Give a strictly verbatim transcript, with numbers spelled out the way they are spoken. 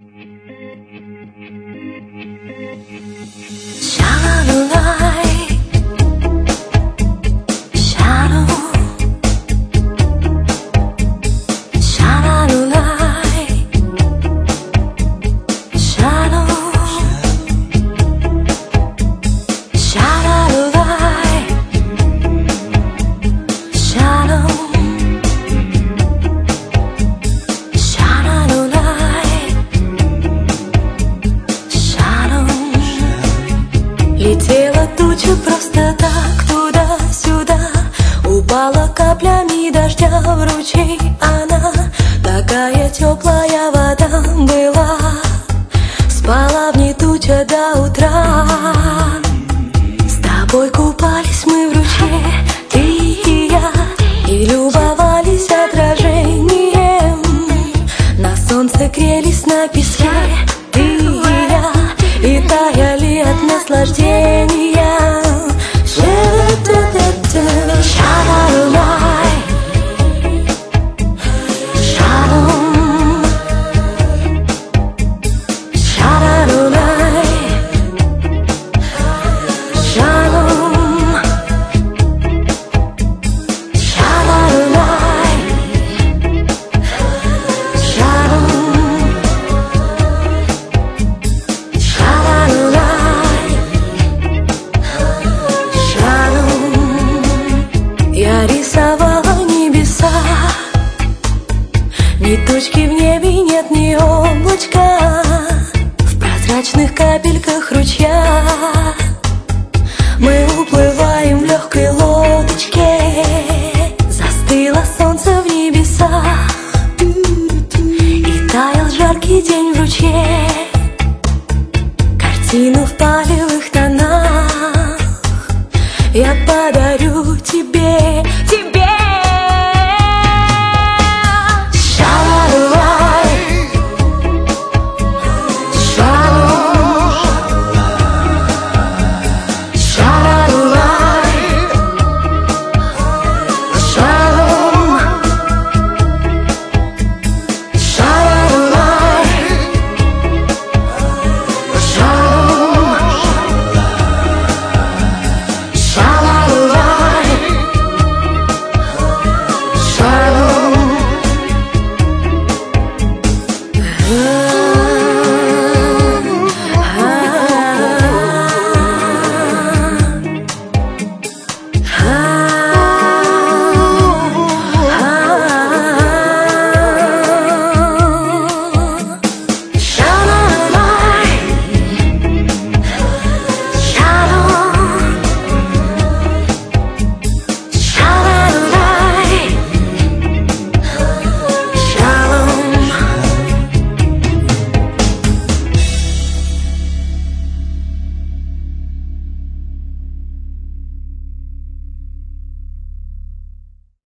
Летела туча просто так туда-сюда, упала каплями дождя в ручей. Она такая теплая вода была, спала в ней туча до утра. С тобой купались мы в ручье, ты и я, и любовались отражением. На солнце грелись на песке, ты и я, и таяли от наслаждения. Я рисовала небеса, ни точки в небе, нет ни облачка. В прозрачных капельках ручья мы уплываем в легкой лодочке. Застыло солнце в небесах, и таял жаркий день в ручье. Картину в палевых тонах я подарю тебе, тебе.